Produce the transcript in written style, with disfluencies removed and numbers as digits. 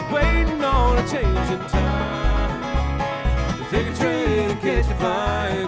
waiting on a change in time. Take a train and catch a flying